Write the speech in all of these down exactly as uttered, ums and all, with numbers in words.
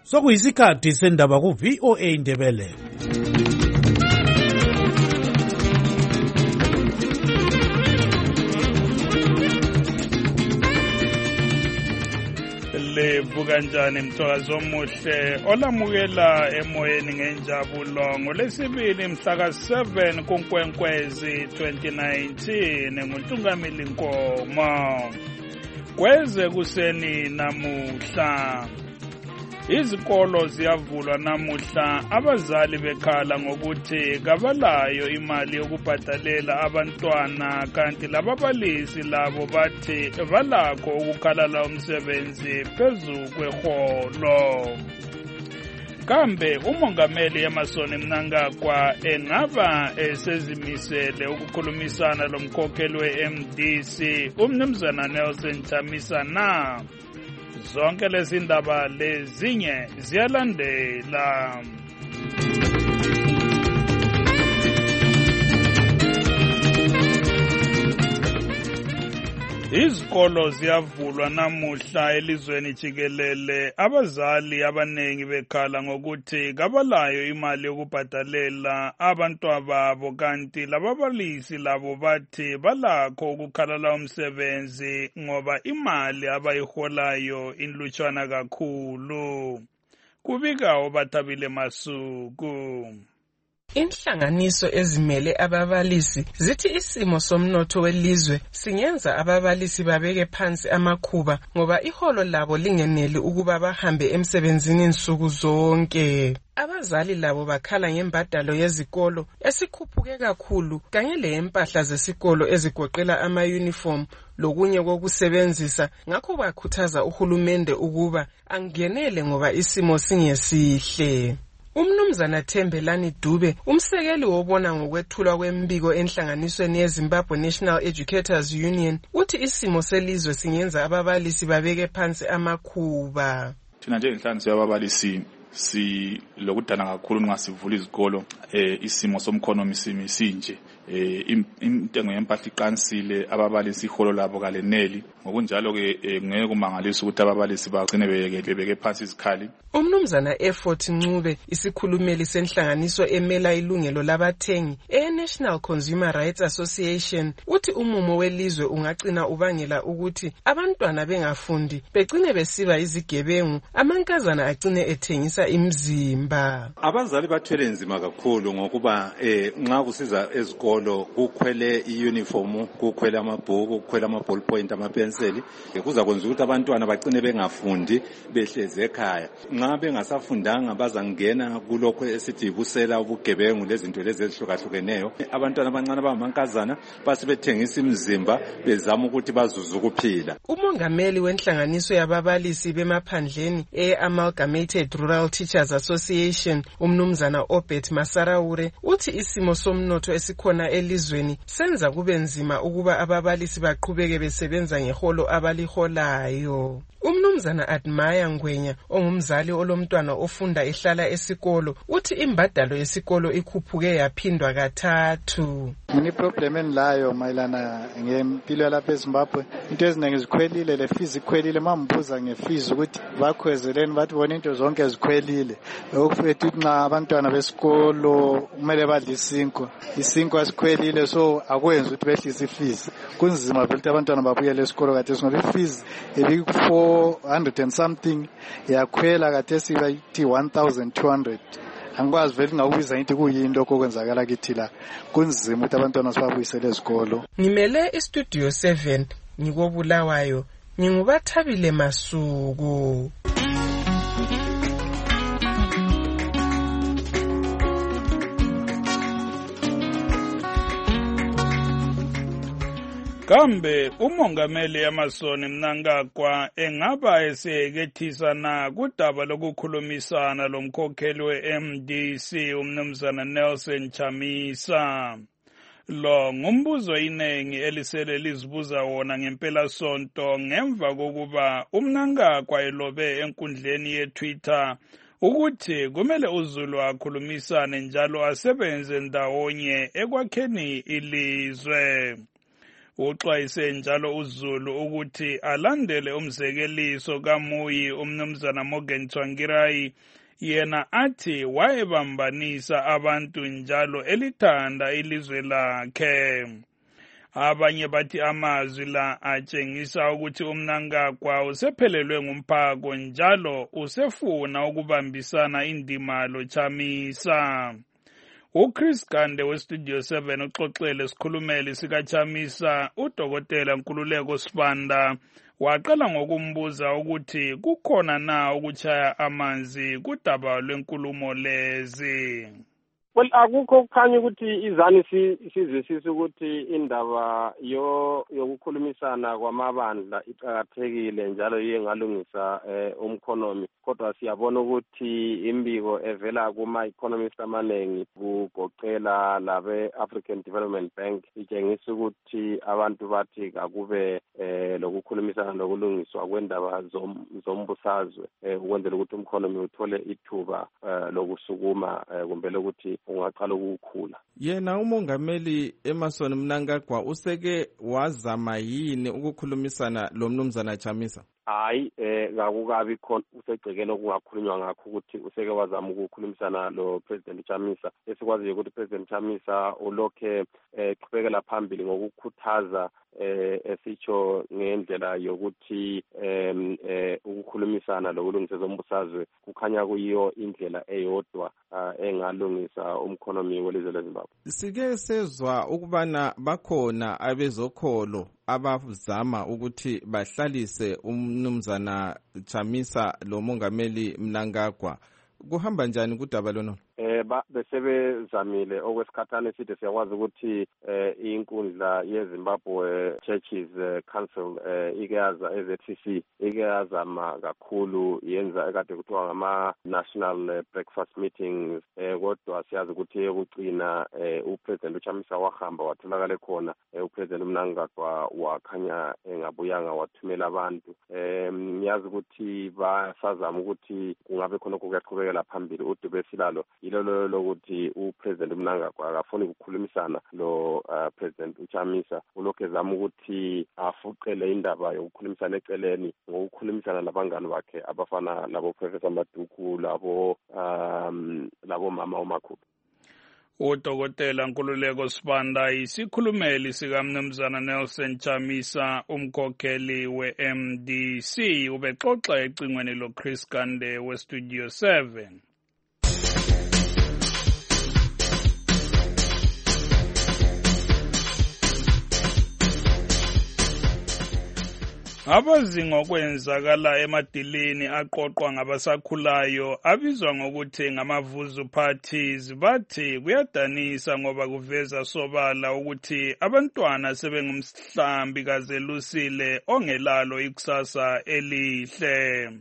Sokuyisikhathi sendaba ku V O A Indebele. Levu kanjani mthokazi omuhle olamukela emoyeni ngenjabulo ngolesibili mhla ka seven kuNkwenkwezi twenty nineteen nguNtungamili Nkomo. Kweze kuseni namuhla izikolo ziyavulwa namuhla, abazali bekhala ngokuthi kabalayo imali yokubhadalela abantwana, kanti lababalisi labo bathi balakho ukukhalala umsebenzi phezu kweholo. Kambe umongameli Emmerson Mnangagwa engaba esezimisele ukukhulumisana lomkhokheli we-M D C umnumzana Nelson Chamisa na? Zonke lezi ndaba lezinye ziyalandela. Izikolo ziyavulwa namuhla elizweni jikelele, abazali abanengi bekhala ngokuthi kabalayo imali yokubhadalela abantwababo, kanti lababalisi labo bathi balakho ukukhalala umsebenzi ngoba imali abayiholayo inlutshwana kakhulu. Kubika oBathabile Masuku. Inhlanganiso ezimele ababalisi zithi isimo somnotho welizwe singenza ababalisi babeke phansi amakhuba ngoba iholo labo lingeneli ukuba bahambe emsebenzini insuku zonke. Abazali labo bakhala ngembadalo yezikolo esikhuphuke kakhulu kanye lempahla zesikolo ezigoqela ama-uniform lokunye kokusebenzisa, ngakho bakhuthaza uhulumende ukuba angenele ngoba isimo singesihle. Umnumzana Thembelani Dube, umsekeli wobona ngokwethulwa kwembiko enhlanganisweni yeZimbabwe National Educators Union, uthi isimo selizwe singenza ababalisi babeke phansi amakhuba. Thina njengenhlanganiso yababalisi si lokudana kakhulu ngasivula izikolo, eh isimo somkhonomi simi sinje, eh intengo yempahla iqansile, ababalisi iholo labo kaleneli, ngokunjalo ke ngeke kumangalisa ukuthi ababalisi bagcine beyekele beke phansi izikhali. Umnumzana Effort Ncube, isikhulumeli senhlanganiso emela ilungelo labathengi e-National Consumer Rights Association, uthi umumo welizwe ungagcina ubangela ukuthi abantwana bengafundi begcine besiba izigebengu, amankazana agcine ethengisa imzimba. Abazali bathwele nzima kakhulu ngokuba eh nxa kusiza ezikolo kukhwele iuniform, kukhwele amabhuku, kukhwele amaball point, amapenseli, kuza kwenza ukuthi abantwana bagcine bengafundi behleze ekhaya. Nxa bengasafundanga bazangena kulokho esithi ibusela, ubugebengu lezinto lezi ezihlukahlukeneyo. Abantwana abancane abamankazana basebethengisa imizimba bezama ukuthi bazuze ukuphila. Umongameli wenhlanganiso yababalisi bemaphandleni e-Amalgamated Rural Teachers Association, umnumzana Obert Masaraure, uthi isimo somnotho esikhona elizweni senza kube nzima ukuba ababalisi baqhubeke besebenza ngeholo abaliholayo. Umnumzana Admire Ngwenya, ongumzali olomntwana ofunda ehlala esikolo, uthi imbadalo yesikolo ikhuphuke yaphindwa kathathu. Ngini problem enlayo mayelana ngempilo lapha eZimbabwe, into eziningi zikhwelile, le fees ikhwelile. Mambuza ngefees ukuthi bakhwezeleni, bathi bona into zonke zikhwelile. Okufethu nxa abantwana besikolo kumele badle isinko, isinko asikhwelile, so akwenza ukuthi behlise ifees. Kunzima vele ukuthi abantwana babuyele esikolo kathesi ngoba ifees ebi four hundred and something yakhwela kathesi bayithi one thousand two hundred. Angikwazi vele ngawubiza into kuyinto okwenzakala kithi la, kunzima ukuthi abantwana sibabuyisele ezikolo. Ngimele istudio seven ngikobulawayo, nginguBathabile Masuku. Kambe umongameli Emmerson Mnangagwa engaba eseyekethisa na kudaba lokukhulumisana lomkhokheli we-M D C umnumzana Nelson Chamisa? Lo ngumbuzo inengi elisele lizibuza wona ngempela sonto ngemva kokuba uMnangagwa elobe enkundleni ye-Twitter ukuthi kumele uZulu akhulumisane njalo asebenze ndawonye ekwakheni ilizwe. Uxwayise njalo uZulu ukuthi alandele umzekeliso kaMuyi umnumzana Morgan Tsvangirai, yena athi wayebambanisa abantu njalo elithanda ilizwe lakhe. Abanye bathi amazwi la atshengisa ukuthi uMnangagwa usephelelwe ngumphako njalo usefuna ukubambisana indima loChamisa. uChris Gande weStudio seven uxoxele isikhulumeli sikaChamisa uDokotela Nkululeko Sibanda waqala ngokumbuza ukuthi kukhona na ukuchaya amanzi kudaba lwenkulumo lezi. Well, akukho kukhanya ukuthi izani sizwisisa ukuthi indaba yo yokukhulumisana kwamabandla iqhakathekile njalo yengalungisa umkhonomi, kodwa siyabona ukuthi imbiko evela kuma economists amaningi kugoqela labe African Development Bank itshengisa ukuthi abantu bathi akube lokukhulumisana lokulungiswa kwendaba zombusazwe ukwenzela ukuthi umkhonomi uthole ithuba lokusukuma kumbe ukuthi ungaqala ukukhula. Yena umongameli Emmerson Mnangagwa useke wazama yini ukukhulumisana lo mnumzana Chamisa? Hayi eh ngakukabi khona usegcekelo kungakhulunywa ngakho ukuthi useke wazama ukukhulumisana lo President Chamisa. Esikwaziyo ukuthi President Chamisa ulokhe eqhubekela phambili ngokukhuthaza eh esicho ngendlela yokuthi em eh ukukhulumisana lokulungisa zombusazwe kukhanya kuyiyo indlela eyodwa engalungisa umkhonomi welizwe leZimbabwe. Sike sezwa ukubana bakhona abezokholo abazama ukuthi bahlalise umnumzana Chamisa lo mongameli Mnangagwa. Kuhamba njani kudaba lona? Eh ba besebezamile okwesikhathana eside siyakwazi ukuthi eh inkundla yeZimbabwe Churches Council eh ikeyaza E Z C C ikeyazama kakhulu yenza ekade kuthiwa ngama national breakfast meetings eh kodwa siyazi ukuthi ukucina eh uPresident uChamisa wahamba watholakala khona eh uPresident Mnangagwa wakhanya engabuyanga wathumela abantu eh ngiyazi ukuthi basazama ukuthi kungabe khona ukuyaqhubekela phambili uDubesilalo ilolo lokuthi uPresident Mnangagwa akafuni ukukhulumisana lo uh, President uChamisa ulokhu ezama ukuthi afuqele indaba yokukhulumisana eceleni ngokukhulumisana nabangani bakhe abafana labo Professor Maduku labo um labo mama uMakhulu. uDokotela Nkululeko Sibanda isikhulumeli sikaMnumzana Nelson Chamisa umkhokheli we-M D C ubexoxa ecingweni loChris Gande weStudio seven. Abazi ngokwenzakala emadilini aqoqwa ngabasakhulayo abizwa ngokuthi ngamavuzu parties bathi kuyadanisa ngoba kuveza sobala ukuthi abantwana sebengumhlambi kazelusile ongelalo ikusasa elihle.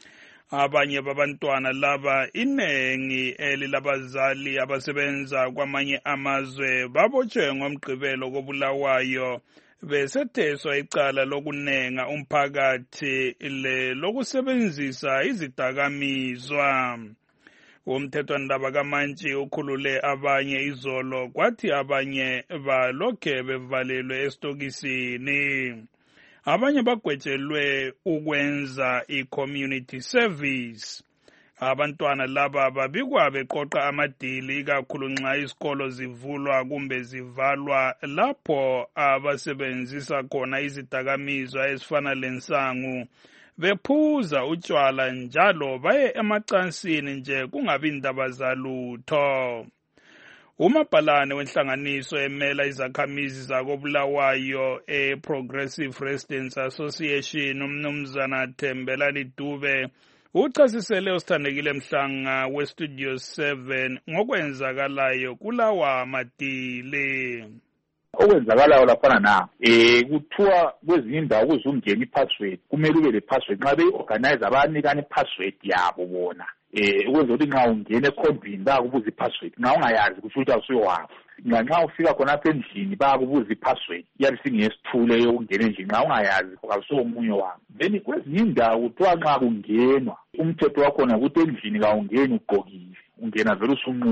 Abanye babantwana laba inengi elilabazali abasebenza kwamanye amazwe babotshwe ngomgqibelo kobulawayo besetheswa icala lokunenga umphakathi le lokusebenzisa izidakamizwa. Umthethwandaba kaMantshi ukhulule abanye izolo kwathi abanye balokhe bevalelwe estokisini. Abanye bagwetshelwe ukwenza i-community service. Abantwana laba babikwa beqoqa amadili ikakhulu nxa isikolo zivulwa kumbe zivalwa lapho abasebenzisa khona izidakamizwa ezifana lensangu bephuza utshwala njalo baye emacansini nje kungabi indaba zalutho. Umabhalane wenhlanganiso emela izakhamizi zakobulawayo e-Progressive Residents Association umnumzana Thembelani Dube uchasisele usithandekile Mhlanga weStudio seven ngokwenzakalayo kulawa madili. Okwenzakalayo lafana na eh kuthiwa kwezinye indawo kuzungena ipassword kumele ube le password nxa beyiorganize abanikana ipassword yabo bona eh ukwenza ukuthi nxa ungena ekhompini bakubuza ipassword nxa ungayazi kusho ukuthi awusuwafu nxa ufika khona apha endlini bakubuza ipassword yabe singesithule yokungena endlini nxa ungayazi akusuwo omunye wabo. Then kwezinye indawo kuthiwa nxa kungenwa umthetho wakhona ukuthi endlini kawungeni ugqokile ungena vele usunqunu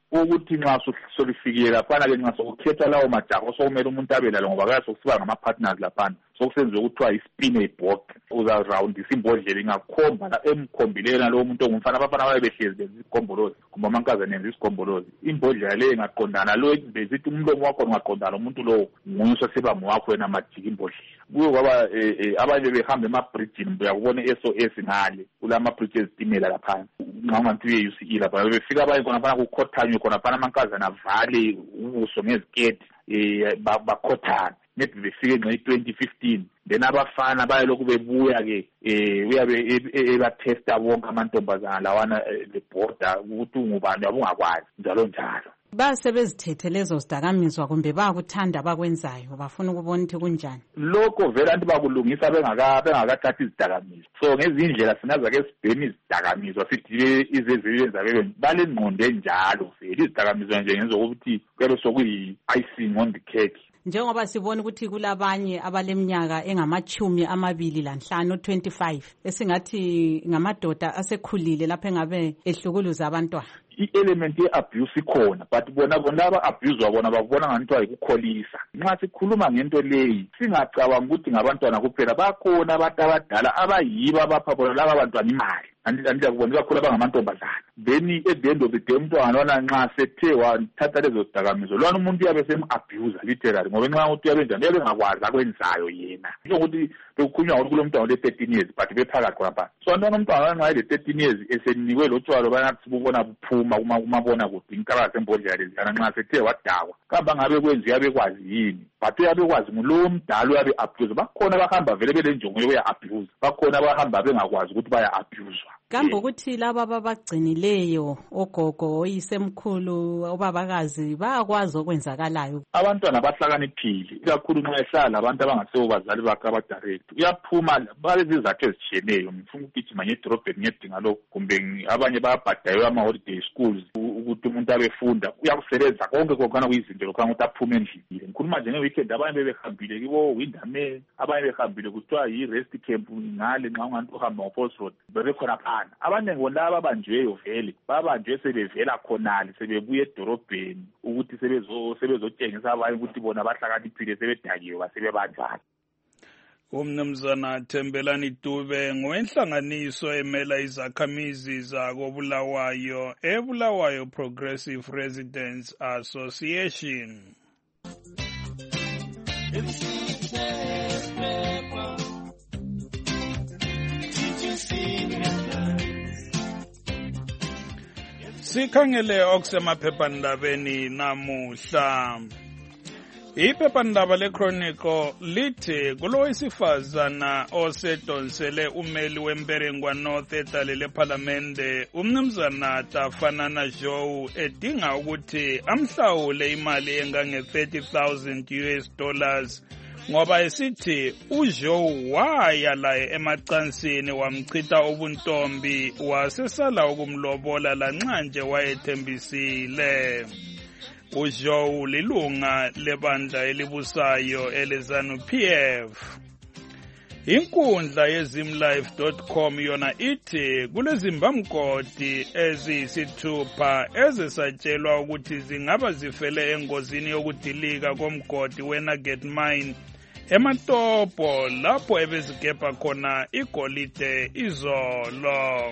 ukuthi nxa solifikile laphana-ke nxa sokukhethwa lawo majaha sokumele umuntu abe lalo ngoba kaya sokusiba ngama-partners laphana sokusenziwe ukuthiwa yi-spinning-board uzarrawundisa imbodlela ingakhomba la emkhombilela lowo muntu ongumfana abafana babe behlezi benza isigombolozi kumbe amankazana enza isigombolozi imbodlela leyo ingaqondana lo bezithi umlomo wakho ungaqondana umuntu lowo nguye usesiba ngowakho wena majika imbodlela kuyo kwaba abanye behambe emabridgini uyakubona i-S O S ngale kula mabridge ezitimela laphana nxa unganti uye-U C E lapha befika abanye khonaphana kukhothanywe khonaphana amankazana avale ubuso ngeziketi um bakhothane maybe befike nxa i-twenty fifteen then abafana bayelokhu bebuya-ke um uyabe ebathesta bonke amantombazana lawana lebhoda ukuthi ungubani yabe ungakwazi njalo njalo. Basebezithethe lezo zidakamizwa kumbe bayakuthanda bakwenzayo bafuna ukubona ukuthi kunjani? Lokho vele anti bakulungisa bengakathathi izidakamizwa. So ngezindlela sinazake sibhemi izidakamizwa sithi izeziyenza bebe balengqondo enjalo vele izidakamizwa nje ngenza ukuthi kuyabe sokuyi icing on the cake. Njengoba sibona ukuthi kulabanye abaleminyaka engamachumi amabili lanhlanu twenty-five esingathi ngamadoda asekhulile lapha engabe ehlukuluza abantwana. I-element ye-abuse ikhona but bona bona aba-abuse bona bakubona ngani ayikukholisa. Nxa sikhuluma ngento leyi singacabanga ukuthi ngabantwana kuphela bakhona abantu abadala abayiba bapha bona laba bantwana imali andiyakubona kakhulu abangamantombazana. Then at the end of the day umntwana lona nxa sethe wathatha lezo zidakamizwa lwana umuntu uyabe sem-abuse literally ngoba nxa umuntu uyabe njani uyabe engakwazi akwenzayo yena njengokuthi bekukhulunywa ngokuthi kulo mntwana ole-thirteen years but bephakathi khonapha. So antwana umntwana nxa ele-thirteen years esenikwe lo tshwalo banathi sibubona buphuma kumabona kude inkalaka zembodlela leziyana nxa sethe wadakwa kamba ngabe kwenziwa abekwazi yini but uyabe kwazi ngulowo mdala uyabe abuse. Bakhona bahamba vele belenjongo yokuya-abuse, bakhona abahamba bengakwazi ukuthi baya-abuswa. Kambe ukuthi laba babagcinileyo ogogo oyisemkhulu obabakazi bayakwazi okwenzakalayo? Abantwana bahlakaniphile ikakhulu nxa ehlala labantu abangasibo bazali bakhe abadirect uyaphuma balezizathu ezitshiyeneyo ngifuna ukugijima ngedorobheni ngiyedinga lokhu kumbe abanye bayabhadayelwa ama-holiday schools ukuthi umuntu abefunda uyakusebenza konke kokhana kuyizinto lokhana ukuthi aphume endlini. Ngikhuluma nje nge-weekend abanye bebehambile kibo Windhame abanye behambile kuthiwa yi-rest camp ngale nxa unganti uhamba ngo-Falls Road bebekhona phana. Abaningi bona ababanjweyo vele babanjwe sebevela khonale sebebuya edorobheni ukuthi sebezotshengisa abanye ukuthi bona bahlakaniphile sebedakiwe basebebanjani. Umnumzana Thembelani Dube ngowenhlanganiso emela izakhamizi zako Bulawayo eBulawayo Progressive Residents Association. Sikhangele okusemaphephandabeni namuhla. Iphephandaba leChronicle lithi kulowesifazana osedonsele umeli wemperengwa North edalele ephalamende umnumzana Tafanana Joe edinga ukuthi amhlawule imali engange thirty thousand U S dollars ngoba esithi uJoe waya laye emacansini wamchitha ubuntombi wasesala ukumlobola lanxa nje wayethembisile. uJoe lilunga lebandla elibusayo eleZANU P F. Inkundla yezimlife dot com yona ithi kulezimbamgodi eziyisithupha ezisatshelwa ukuthi zingaba zifele engozini yokudilika komgodi weNugget Mine eMatopo lapho ebezigebha khona igolide izolo.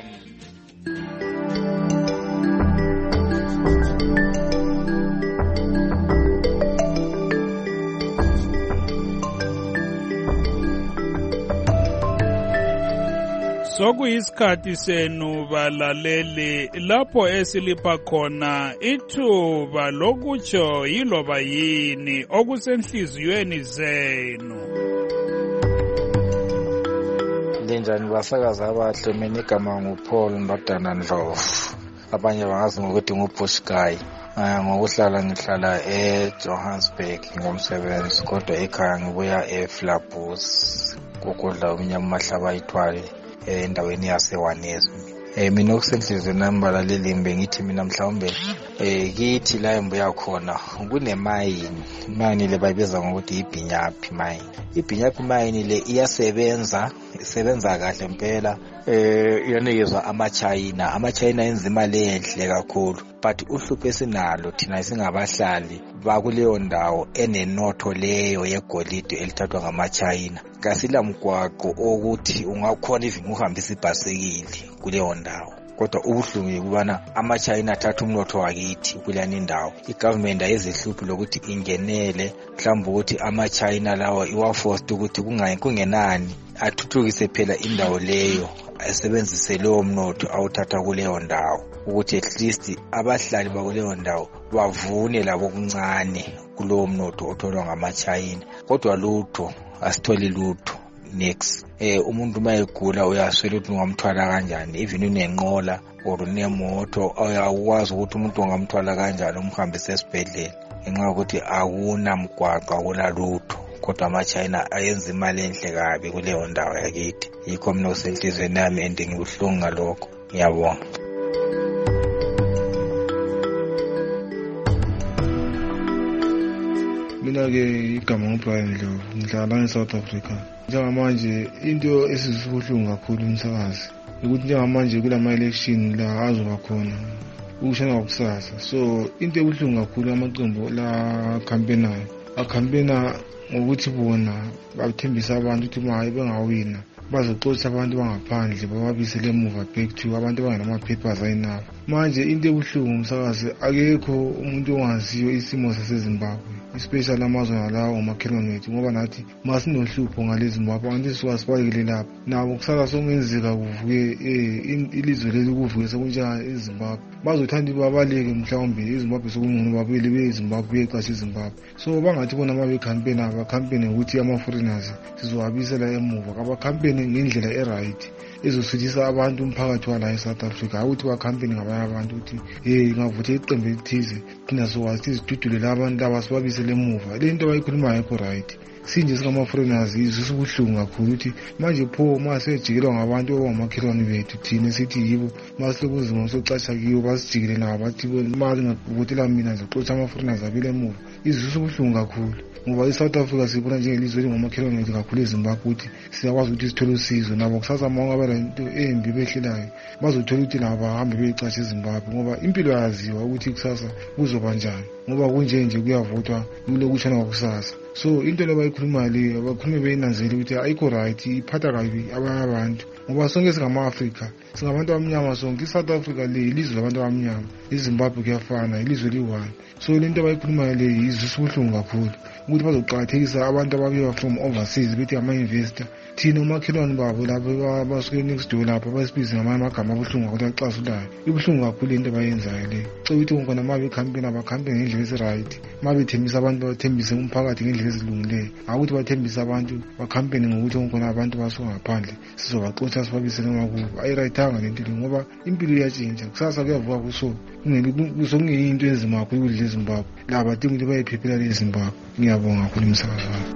Sokuyisikhathi senu balaleli lapho esilipha khona ithuba lokutsho yiloba yini okusenhliziyweni zenu. Linjani basakazi abahle, mina igama nguPaul Ndodana Ndlovu, abanye bangazi ngokuthi nguBush Guy. Ngokuhlala ngihlala eJohannesburg ngomsebenzi kodwa ekhaya ngibuya eFlabus kokudla umnyama mahlaba ayithwale endaweni yaseWanezi. Eh mina okusenhlizweni nami balaleli ngithi mina mhlawumbe eh kithi la embuya khona kunemayini. Imayini le bayibiza ngokuthi iBinyapi mine. iBinyapi mine le iyasebenza, isebenza kahle impela eh iyanikezwa ama-China ama-China yenza imali enhle kakhulu, but uhlupho esinalo thina singabahlali bakuleyo ndawo enenotho leyo yegolide elithathwa ngama-China. Kasila mgwaqo okuthi ungakhona even uhambisa ibhasikili kuleyo ndawo. Kodwa ubuhlungu yikubana ama-China athatha umnotho wakithi kuleyani indawo. I-government ayizihluphi lokuthi ingenele mhlawumbe ukuthi ama-China lawa iwaforced ukuthi kungenani athuthukise phela indawo leyo, asebenzise leyo mnotho awuthatha kuleyo ndawo, ukuthi at least abahlali bakuleyo ndawo bavune labo okuncane kulowo mnotho otholwa ngama-China. Kodwa lutho asitholi lutho. Next eh umuntu mayegula uyaswela ukuthi ungamthwala kanjani, even unenqola or unemoto awukwazi ukuthi umuntu ungamthwala kanjani umhambise esibhedlela ngenxa yokuthi akunamgwaqo akulalutho. Kodwa ama-China ayenza imali enhle kabi kuleyo ndawo yakithi. Yikho mina usenhlizweni yami and ngibuhlungu ngalokho. Ngiyabonga. Mina-ke igama nguBrian Ndlovu, ngihlala e-South Africa. Njengamanje into esisibuhlungu kakhulu umsakazi ukuthi njengamanje kulama-election la azoba khona ukushana kwakusasa. So into ebuhlungu kakhulu amaqembu la campaignayo acampaigna ngokuthi bona bathembisa abantu ukuthi maye bengawina bazoxotsha abantu bangaphandle bababisele emuva back to abantu abangenama-papers ayinabo. Manje into ebuhlungu umsakazi akekho umuntu ongaziyo isimo saseZimbabwe, especially amazwe alawo omakhelwane wethu, ngoba nathi masinohlupho ngale Zimbabwe abantu sisuka sibalekele lapha nabo kusala sokungenzeka kuvuke ilizwe leli kuvuke sekunjenga eZimbabwe. Bazothanda babaleke mhlawumbe eZimbabwe sokungcono babuyele beZimbabwe beqashe eZimbabwe. So bangathi bona mabe-campaign aba-campaign ukuthi ama-foreigners sizowabisela emuva, aba-campaign ngendlela e-right ezosithisa abantu umphakathi wala e-South Africa, ukuthi ba-campaign ngabanye abantu ukuthi hey ngavuthe iqembu elithize thina sokwazi sizidudule abantu laba sibabisele emuva. Le nto abayikhuluma ayikho right. Sinje singama-foreigners izwisa ubuhlungu kakhulu ukuthi manje pho masejikelwa ngabantu abangomakhelwane bethu thina sithi yibo masilokuzima socatsha kiyo basijikele nabo bathi mali ngavotela mina ngizoxotsha ama-foreigners abile emuva. Izwisa ubuhlungu kakhulu ngoba i-South Africa sibona njengelizwe elingomakhelwane wethu kakhulu eZimbabwe ukuthi siyakwazi ukuthi sithole usizo. Nabo kusasa ma ungaba lento embi behlelayo bazothola ukuthi nabo bahambe beyicatsha eZimbabwe ngoba impilo yaziwa ukuthi kusasa kuzoba njani, ngoba kunje nje kuyavotwa kulokutshana kwakusasa. So into lebayikhuluma leyo abakhulume beyinanzele ukuthi ayikho right, iphatha kabi abanye abantu ngoba sonke singama-Afrika, singabantu abamnyama sonke. I-South Africa le ilizwe labantu abamnyama, iZimbabwe kuyafana, ilizwe liyi-one. So le nto abayikhuluma leyo izwisa ubuhlungu kakhulu ukuthi bazoqakathekisa abantu ababuya from overseas bethi ama-investor. Thina umakhelwane babo lapho basuke next door lapho basibize ngamanye amagama abuhlungu ukuthi axazulayo. Ibuhlungu kakhulu into abayenzayo leyo. Cela ukuthi ngona ma be-campaign abakhampeyine ngendlela ezi-right, ma bethembisa abantu bathembise umphakathi ngendlela ezilungileyo, akuthi bathembise abantu bakhampeyine ngokuthi ngona abantu basuka ngaphandle sizobaxotsha sibabisele emakubo. Ayirayithanga le nto le ngoba impilo iyatshintsha, kusasa kuyavuka kuso kungeyinto enzima kakhulu ukudla eZimbabwe. La badinga ukuthi bayiphephela le Zimbabwe. Ngiyabonga kakhulu umsakazi wami.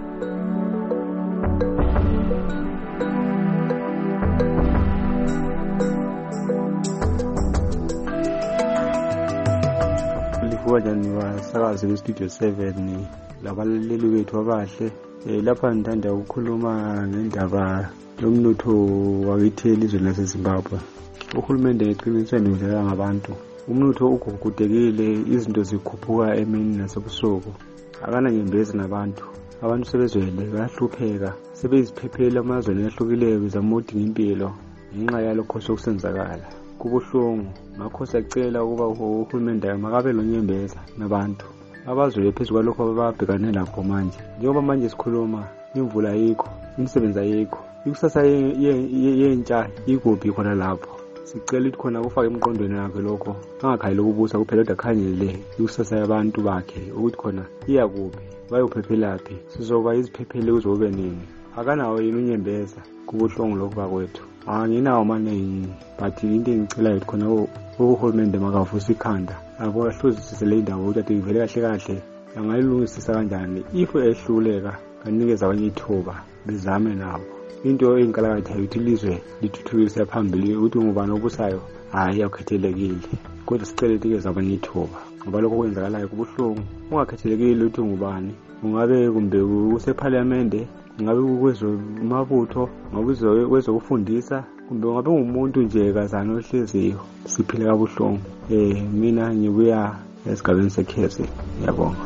Lifuwajani wasakazi kwi-Studio seven labaleli bethu abahle. Lapha ngithanda ukukhuluma ngendaba yomnotho wakithi elizweni laseZimbabwe. Uhulumende eqinisweni udlala ngabantu. Umnotho ugugudekile, izinto zikhuphuka emini nasebusuku. Akananyembezi nabantu. Abantu sebezwele bayahlupheka, sebeziphephela amazweni ahlukileyo bezama ukudinga impilo ngenxa yalokho sokusenzakala. Kubuhlungu, ngakho siyacela ukuba uhulumende makabe lonyembeza nabantu abazwele phezu kwalokho ababhekane lakho manje. Njengoba manje sikhuluma, imvula ayikho, imisebenzi ayikho, ikusasa yentsha ikuphi khona lapho. Sicela ukuthi khona kufake emqondweni yakhe lokho, angakhayeli ukubusa kuphela kodwa akhanyele ikusasa yabantu bakhe ukuthi khona iyakuphi, bayophephelapi, sizoba iziphephele kuzobe nini. Akanawo yini unyembeza, kubuhlungu lokho bakwethu. Anginawo maningi, but into engicelayo ukuthi khona uhulumende makavusa ikhanda abo ahluzisise le ndawo ukuthi ivele kahle kahle angayilungisisa kanjani. If ehluleka kanikeza abanye ithuba bezame nabo. Into enkalakatha ukuthi ilizwe lithuthukise phambili ukuthi ngubani obusayo hayi akhethelekile, kodwa sicela ukuthi abanye ithuba ngoba lokho kwenzakalayo kubuhlungu. Ungakhethelekile ukuthi ngubani, ungabe kumbe useParliament, ngabe kwezomabutho, ngabe kwezokufundisa, kumbe ngabe ngumuntu nje kazana ohleziyo siphile kabuhlungu. Eh mina ngibuya esigabeni sekhese. Ngiyabonga.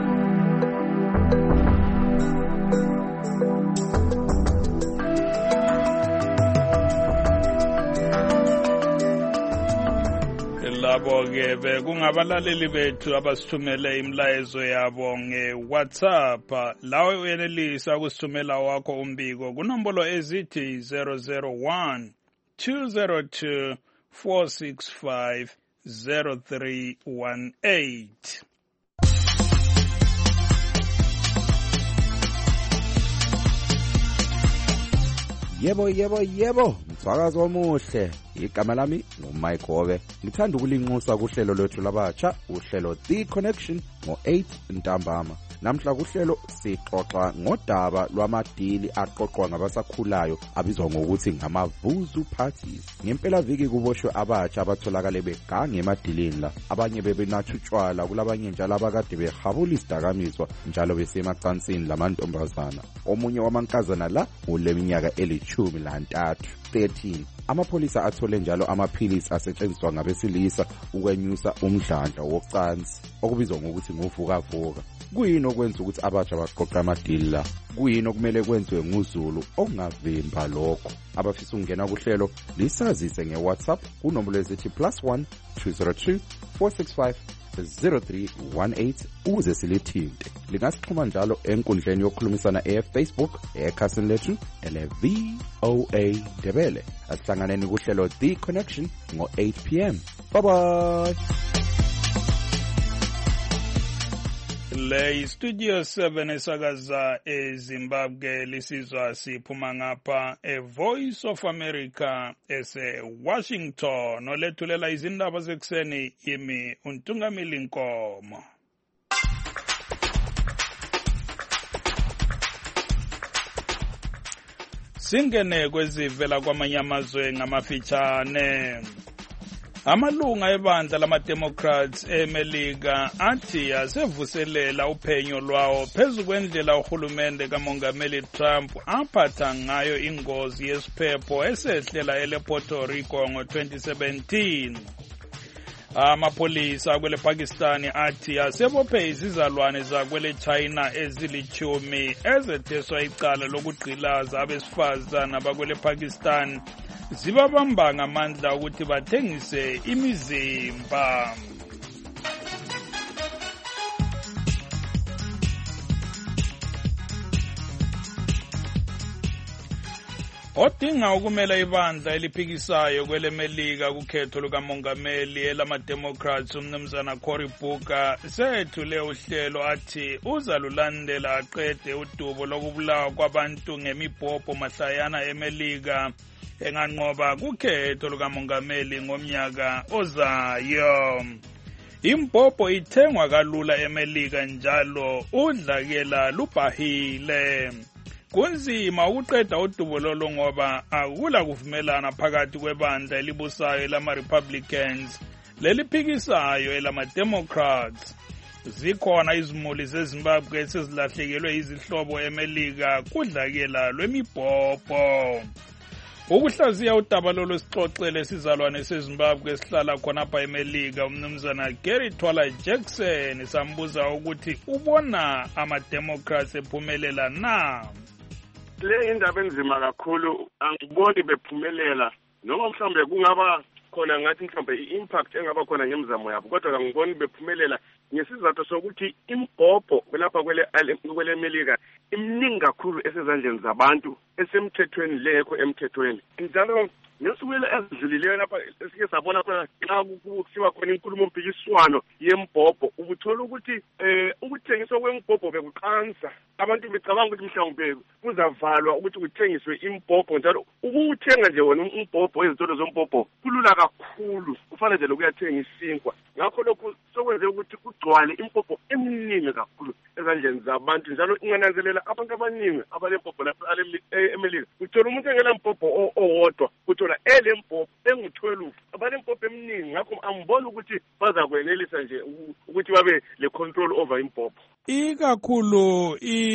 Labo-ke bekungabalaleli bethu abasithumele imlayezo yabo nge-WhatsApp. Lawe uyenelisa ukusithumela wakho umbiko kunombolo ezithi zero zero one two zero two four six five zero three one eight. Yebo yebo yebo, msakazo omuhle. Igama lami nguMike Gobe. Ngithanda ukulinxusa kuhlelo lwethu labatsha, uhlelo The Connection ngo eight ntambama. Namhla kuhlelo sixoxa ngodaba lwamadili aqoqwa ngabasakhulayo abizwa ngokuthi ngamavuzu parties. Ngempela viki kuboshwe abatsha abatholakala begange emadilini la. Abanye bebenathutshwala kulabanye njalo abakade behabula isidakamizwa njalo besemacansini lamantombazana. Omunye wamankazana la uleminyaka elithumi lantathu, thirteen. Amapolisa athole njalo amaphilisi asetshenziswa ngabesilisa ukwenyusa umdlandla wocansi okubizwa ngokuthi ngovukavuka. Kuyini okwenza ukuthi abatsha baqoqa amadili la? Kuyini okumele kwenziwe nguZulu okungavimba lokho? Abafisa ukungena kuhlelo lisazise ngeWhatsApp kunombolo ezithi plus one two zero two four six five zero three one eight uze silithinte. Lingasixhuma njalo enkundleni yokukhulumisana eFacebook ekhasini lethu ele V O A Ndebele. Asihlanganeni kuhlelo The Connection ngo eight p m. Bye bye. Le studio seven esakaza eZimbabwe lisizwa siphuma ngapha eVoice of America ese Washington. Olethulela izindaba zekuseni yimi uNtungamili Nkomo. Singene kwezivela kwamanye amazwe ngamafitshane. Amalunga ebandla lama-Democrats eMelika athi asevuselela uphenyo lwawo phezu kwendlela uhulumende kaMongameli Trump aphatha ngayo ingozi yesiphepho esehlela ele-Puerto Rico ngo-twenty seventeen. Amapolisa akwele Pakistan athi asebophe izizalwane zakwele China ezilichumi ezetheswa icala lokugqilaza abesifazana abakwele Pakistan zibabamba ngamandla ukuthi bathengise imizimba. Odinga ukumela ibandla eliphikisayo kweleMelika kukhetho lukamongameli elama-Democrats umnumzana Cory Booker sethule uhlelo athi uzalulandela aqede udubo lokubulawa kwabantu ngemibhobho mahlayana eMelika enganqoba kukhetho lukamongameli ngomnyaka ozayo. Imbhobho ithengwa kalula eMelika njalo udlakela lubhahile. Kunzima ukuqeda udubo lolo ngoba akula kuvumelana phakathi kwebandla elibusayo lama-Republicans leliphikisayo elama-Democrats. Zikhona izimuli zeZimbabwe esezilahlekelwe izihlobo eMelika kudlakela lwemibhobho. Ukuhlaziya udaba lolo sixoxele sizalwane seZimbabwe esihlala khonapha eMelika umnumzana Gary Twala Jackson sambuza ukuthi ubona ama-Democrats ephumelela na. Le indaba enzima kakhulu angiboni bephumelela noma mhlambe kungaba khona ngathi mhlambe i-impact engaba khona ngemizamo yabo kodwa angiboni bephumelela ngesizathu sokuthi imbhobho lapha kwele kwele Melika imningi kakhulu esezandleni zabantu esemthethweni lekho emthethweni njalo ngesukwele ezidlulileyo lapha esike sabona khona xa kusiwa khona inkulumo mpikiswano yembhobho ubuthola ukuthi eh ukuthengiswa kwembhobho bekuqansa abantu becabanga ukuthi mhlawumbe kuzavalwa ukuthi kuthengiswe imbhobho njalo ukuthenga nje wona umbhobho ezitolo zombhobho kulula kakhulu kufanele nje lokuyathenga isinkwa ngakho lokho sokwenze ukuthi kugcwale imbhobho eminingi kakhulu ezandleni zabantu njalo ingananzelela abantu abaningi abalembhobho lapha emelika uthola umuntu engela mpopho owodwa uthola ele mpopho engu-twelve abale mpopho eminingi ngakho angiboni ukuthi bazakwenelisa nje ukuthi babe le control over impopho. Ikakhulu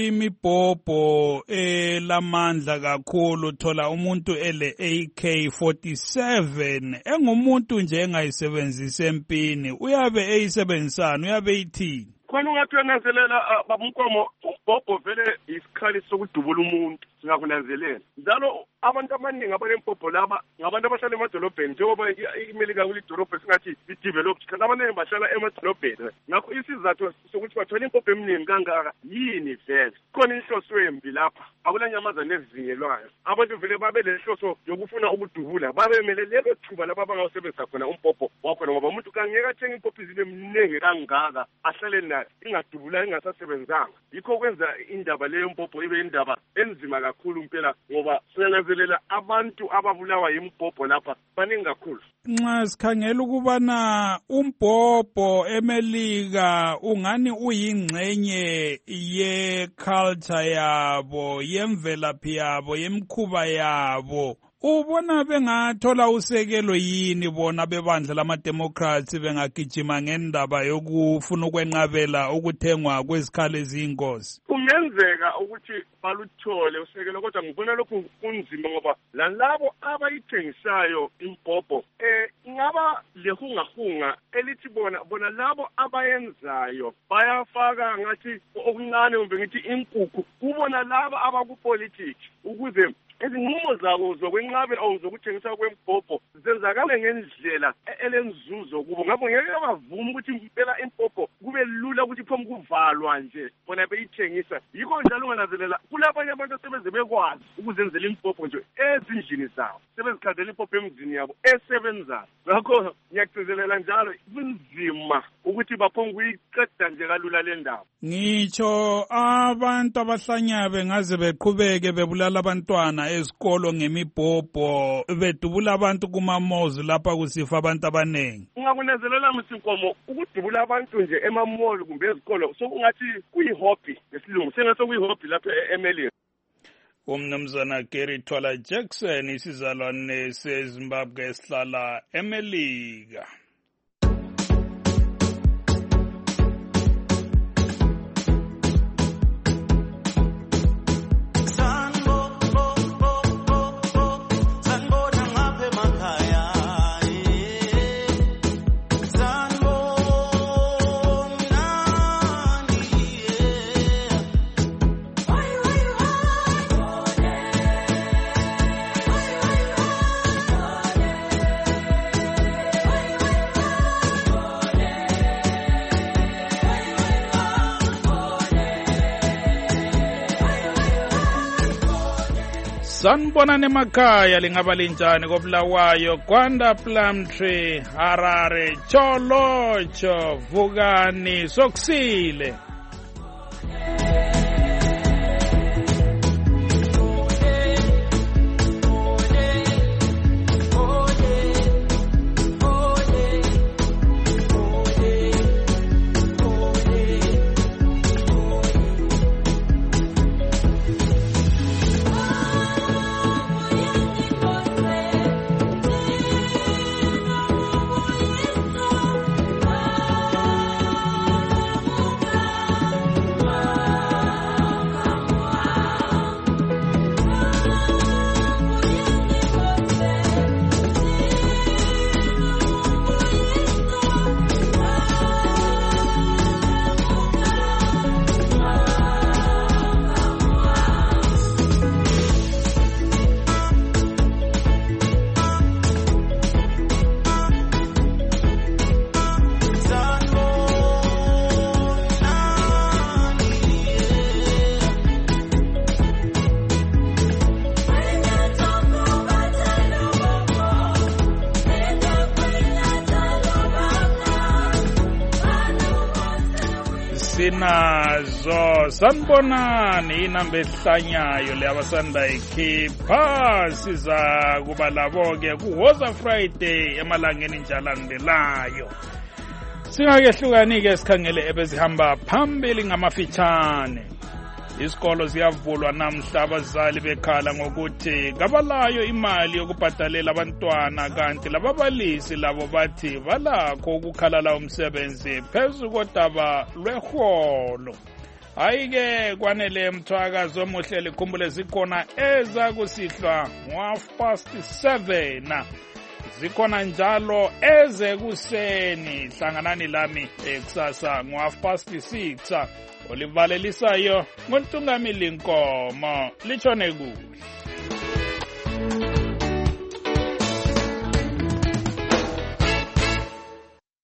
imibhobho elamandla kakhulu thola umuntu ele A K forty-seven engumuntu nje engayisebenzisi empini uyabe eyisebenzisana uyabe eyithini khona ungathi uyananzelela babunkomo umbhobho vele isikhali sokudubula umuntu singakunanzelela njalo abantu abaningi abalempopho laba ngabantu abahlala emadolobheni njengoba imelika kulidolobho singathi i-developed kanti abaningi bahlala emadolobheni ngakho isizathu sokuthi bathole impopho eminingi kangaka yini vele khona inhloso embi lapha akulanyamazane ezivingelwayo abantu vele babe lenhloso yokufuna ukudubula babemele lelo thuba laba abangawusebenzisa khona umpopho wakhona ngoba umuntu kangeka athenga impopho izile eminingi kangaka ahlale nayo ingadubula ingasasebenzanga yikho kwenza indaba leyo mpopho ibe indaba enzima kakhulu impela ngoba siyananzelela abantu ababulawa yimpopho lapha baningi kakhulu. Nxa sikhangela ukubana umbhobho emelika ungani uyingxenye ye-culture yabo yemvelaphi yabo yemkhuba yabo ubona bengathola usekelo yini bona bebandla lamademocrats bengagijima ngendaba yokufuna ukwenqabela ukuthengwa kwezikhali eziyingozi? Kungenzeka ukuthi baluthole usekelo kodwa ngibona lokhu kunzima ngoba lalabo abayithengisayo impopho eh ingaba lehungahunga elithi bona bona labo abayenzayo bayafaka ngathi okuncane kumbe ngithi inkukhu kubona labo abakupolitics ukuze izinqumo zabo zokwenqabela or zokuthengisa kwempopho zenzakale ngendlela elenzuzo kubo ngapho ngeke bavuma ukuthi impela impopho kube lula ukuthi phoma kuvalwa nje bona beyithengisa yikho njalo ungananzelela kulabanye abantu asebenze bekwazi ukuzenzela impopho nje ezindlini zabo sebezikhandela impopho emzini yabo esebenzayo ngakho ngiyagcizelela njalo kunzima ukuthi baphonga ukuyiqeda nje kalula le ndaba. Ngitsho abantu abahlanya bengaze beqhubeke bebulala abantwana ezikolo ngemibhobho bedubula abantu kumamozi lapha kusifa abantu abanengi. Ungakunezelela Msinkomo ukudubula abantu nje emamoli kumbe ezikolo sokungathi kuyihobby ngesilungu sengathi kuyihobby lapha eMelika. Umnumzana Gary Twala Jackson isizalwane seZimbabwe esihlala eMelika. Sanibonani emakhaya lingaba linjani koBulawayo, Gwanda, Plumtree, Harare, Cholocho, Vukani, Sokusile. Sinazo sanibonani inamba ehlanyayo le abasanda ikhipha siza kuba labo ke kuHoza Friday emalangeni njalo angelayo. Singakehlukani ke sikhangele ebezihamba phambili ngamafitshane. Isikolo siyavulwa namhla, abazali bekhala ngokuthi kabalayo imali yokubhadalela abantwana, kanti lababalisi labo bathi balakho ukukhalala umsebenzi phezu kodaba lweholo. Hayi-ke kwanele Mthwakazi omuhle, likhumbule zikhona ezakusihlwa ngo-half past seven. Zikhona njalo ezekuseni. Hlanganani lami ekusasa ngo-half past six. Olivalelisayo nguNtungamili Nkomo. Litshone kuhle.